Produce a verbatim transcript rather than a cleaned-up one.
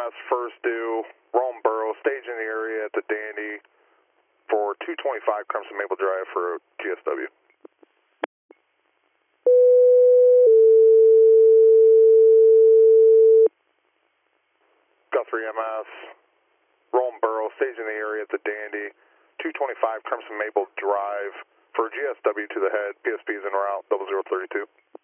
S, first due, Rome Borough, staging the area at the Dandy for two twenty-five Crimson Maple Drive for G S W. Guthrie M S, Rome Borough, staging the area at the Dandy, two twenty-five Crimson Maple Drive for G S W to the head. P S P is en route, double zero thirty-two.